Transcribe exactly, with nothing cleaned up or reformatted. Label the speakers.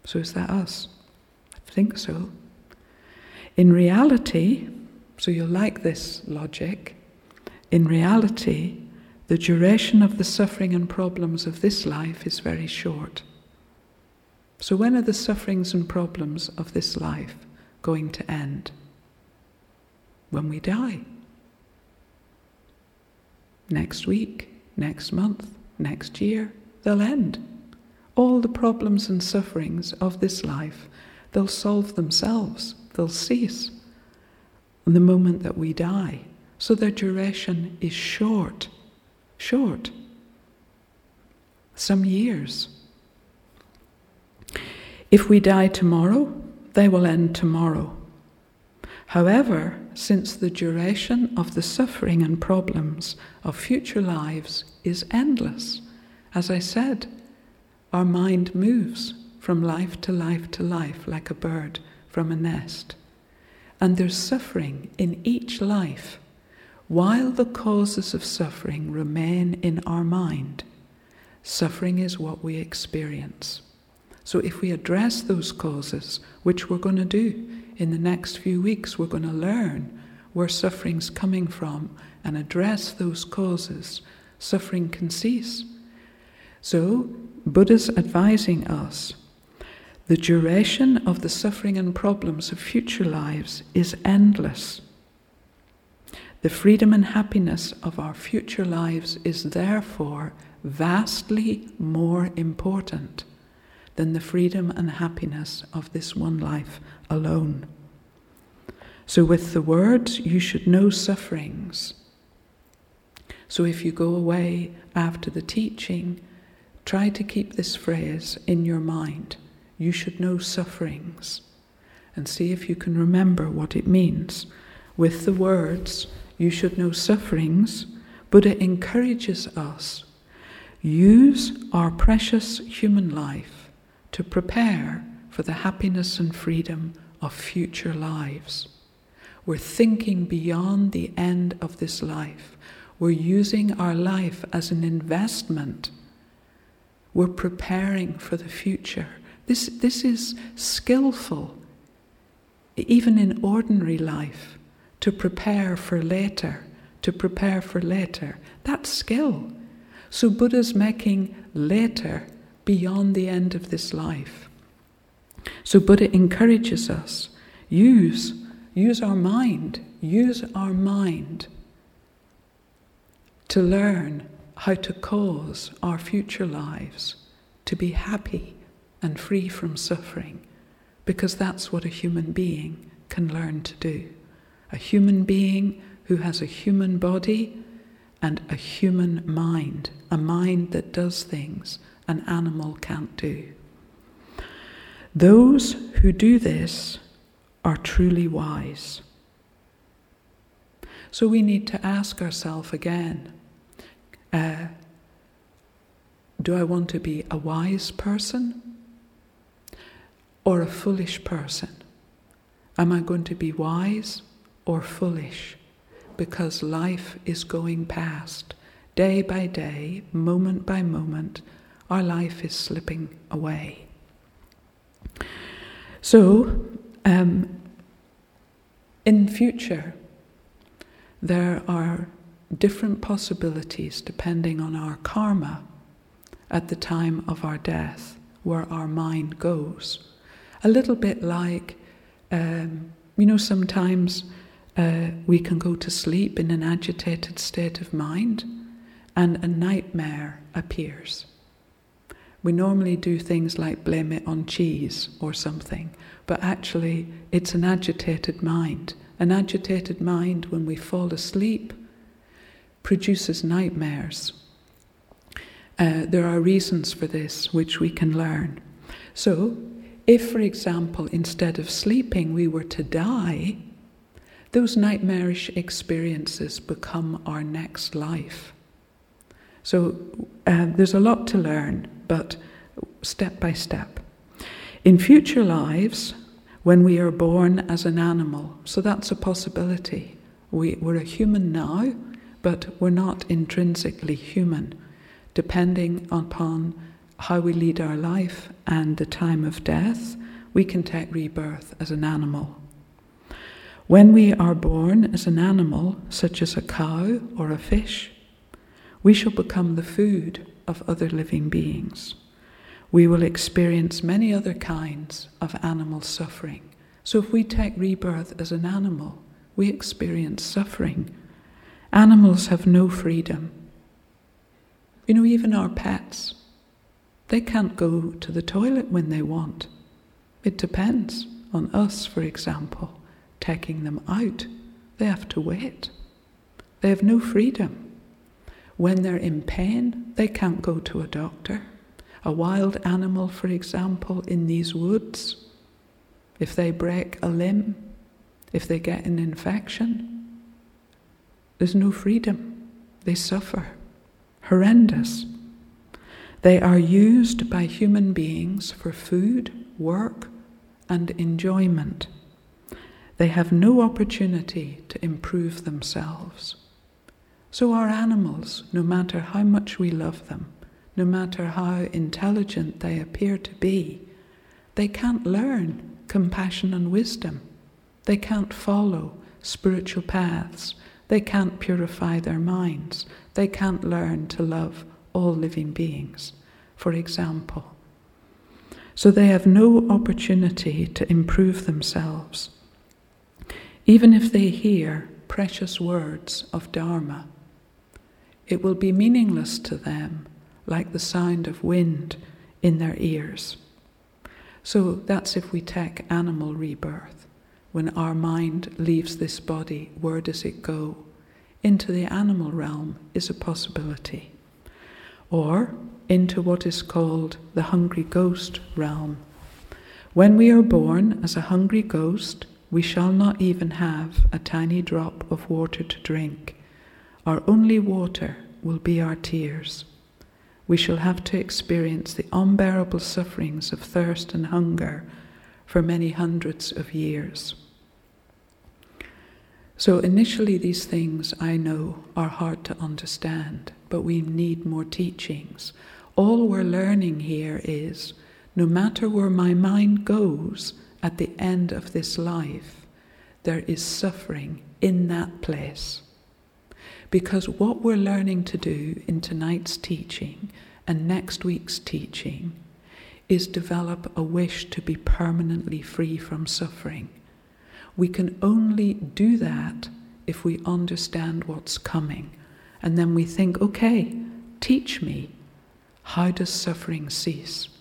Speaker 1: So is that us? I think so. In reality, so you'll like this logic, in reality, the duration of the suffering and problems of this life is very short. So when are the sufferings and problems of this life going to end? When we die. Next week, next month, next year, they'll end. All the problems and sufferings of this life, they'll solve themselves, they'll cease in the moment that we die. So their duration is short, short, some years. If we die tomorrow, they will end tomorrow. However, since the duration of the suffering and problems of future lives is endless, as I said, our mind moves from life to life to life like a bird from a nest. And there's suffering in each life, while the causes of suffering remain in our mind. Suffering is what we experience. So if we address those causes, which we're going to do in the next few weeks, we're going to learn where suffering's coming from and address those causes, suffering can cease. So Buddha's advising us, the duration of the suffering and problems of future lives is endless. The freedom and happiness of our future lives is therefore vastly more important than the freedom and happiness of this one life alone. So with the words, you should know sufferings. So if you go away after the teaching, try to keep this phrase in your mind. You should know sufferings. And see if you can remember what it means. With the words, you should know sufferings, Buddha encourages us, use our precious human life to prepare for the happiness and freedom of future lives. We're thinking beyond the end of this life. We're using our life as an investment. We're preparing for the future. This, this is skillful, even in ordinary life, to prepare for later, to prepare for later. That's skill. So Buddha's making later beyond the end of this life. So Buddha encourages us, use, use our mind, use our mind to learn how to cause our future lives to be happy and free from suffering, because that's what a human being can learn to do. A human being who has a human body and a human mind, a mind that does things an animal can't do. Those who do this are truly wise. So we need to ask ourselves again, uh, do I want to be a wise person or a foolish person? Am I going to be wise or foolish? Because life is going past. Day by day, moment by moment, our life is slipping away. So, um, in future, there are different possibilities depending on our karma at the time of our death, where our mind goes. A little bit like, um, you know, sometimes uh, we can go to sleep in an agitated state of mind and a nightmare appears. We normally do things like blame it on cheese or something, but actually it's an agitated mind. An agitated mind, when we fall asleep, produces nightmares. Uh, there are reasons for this which we can learn. So, if, for example, instead of sleeping we were to die, those nightmarish experiences become our next life. So uh, there's a lot to learn, but step by step. In future lives, when we are born as an animal, so that's a possibility. We, we're a human now, but we're not intrinsically human, depending upon how we lead our life and the time of death, we can take rebirth as an animal. When we are born as an animal, such as a cow or a fish, we shall become the food of other living beings. We will experience many other kinds of animal suffering. So if we take rebirth as an animal, we experience suffering. Animals have no freedom. You know, even our pets, they can't go to the toilet when they want. It depends on us, for example, taking them out. They have to wait. They have no freedom. When they're in pain, they can't go to a doctor. A wild animal, for example, in these woods, if they break a limb, if they get an infection, there's no freedom. They suffer. Horrendous. They are used by human beings for food, work, and enjoyment. They have no opportunity to improve themselves. So our animals, no matter how much we love them, no matter how intelligent they appear to be, they can't learn compassion and wisdom. They can't follow spiritual paths. They can't purify their minds. They can't learn to love all living beings, for example. So they have no opportunity to improve themselves. Even if they hear precious words of Dharma, it will be meaningless to them, like the sound of wind in their ears. So that's if we take animal rebirth. When our mind leaves this body, where does it go? Into the animal realm is a possibility. Or into what is called the hungry ghost realm. When we are born as a hungry ghost, we shall not even have a tiny drop of water to drink. Our only water will be our tears. We shall have to experience the unbearable sufferings of thirst and hunger for many hundreds of years. So initially these things, I know, are hard to understand, but we need more teachings. All we're learning here is, no matter where my mind goes at the end of this life, there is suffering in that place. Because what we're learning to do in tonight's teaching and next week's teaching is develop a wish to be permanently free from suffering. We can only do that if we understand what's coming. And then we think, okay, teach me. How does suffering cease?